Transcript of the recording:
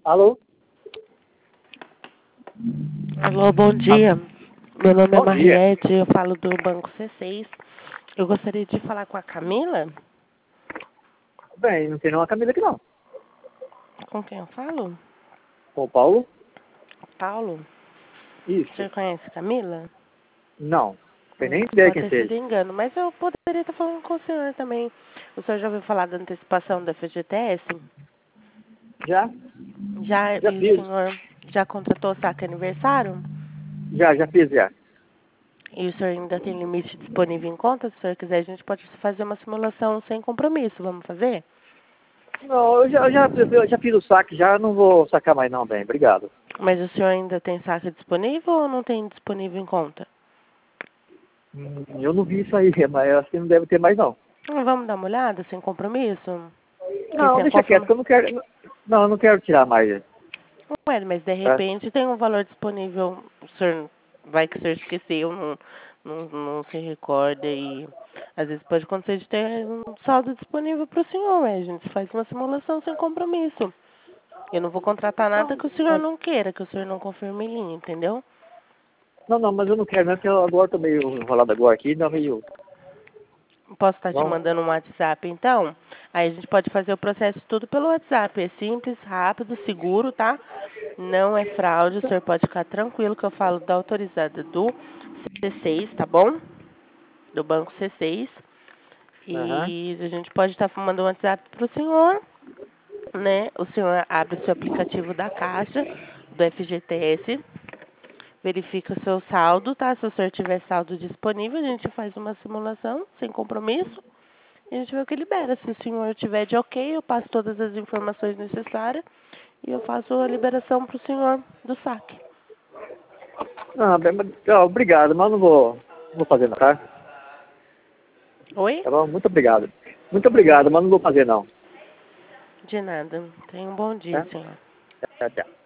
Alô? Alô, bom dia. Meu nome é Bom dia. Mariette, eu falo do Banco C6. Eu gostaria de falar com a Camila. Bem, não tem nenhuma Camila aqui não. Com quem eu falo? Com o Paulo? Paulo. O Isso. senhor conhece a Camila? Não. Tem nem ideia Pode quem ter sido seja. engano, mas eu poderia estar falando com o senhor também. O senhor já ouviu falar da antecipação da FGTS? Já? Já, Já e o fiz. senhor já contratou o saque aniversário? Já fiz já. E o senhor ainda tem limite disponível em conta? Se o senhor quiser, a gente pode fazer uma simulação sem compromisso. Vamos fazer? Não, eu já fiz o saque, já não vou sacar mais não, bem. Obrigado. Mas o senhor ainda tem saque disponível ou não tem disponível em conta? Eu não vi isso aí, mas eu acho que não deve ter mais não. Vamos dar uma olhada, sem compromisso? Porque Não, se a deixa quieto, que eu não quero. Não, eu não quero tirar mais. Ué, mas de Tá? repente tem um valor disponível, o senhor vai que o senhor esqueceu, não se recorda e às vezes pode acontecer de ter um saldo disponível para o senhor, a gente faz uma simulação sem compromisso. Eu não vou contratar nada que o senhor não queira, que o senhor não confirme em linha, entendeu? Não, mas eu não quero, não, porque eu agora tô meio enrolado agora aqui, não meio. Posso estar te Não. mandando um WhatsApp, então? Aí a gente pode fazer o processo tudo pelo WhatsApp. É simples, rápido, seguro, tá? Não é fraude, o senhor pode ficar tranquilo que eu falo da autorizada do C6, tá bom? Do banco C6. Aham. E a gente pode estar mandando um WhatsApp pro senhor, né? O senhor abre o seu aplicativo da Caixa, do FGTS, verifica o seu saldo, tá? Se o senhor tiver saldo disponível, a gente faz uma simulação sem compromisso. E a gente vê o que libera. Se o senhor tiver de ok, eu passo todas as informações necessárias e eu faço a liberação para o senhor do saque. Não, bem, obrigado, mas eu não vou fazer não, tá? Oi? Tá bom? Muito obrigado. Muito obrigado, mas não vou fazer não. De nada. Tenha um bom dia, Tá? senhor. Tchau, tchau.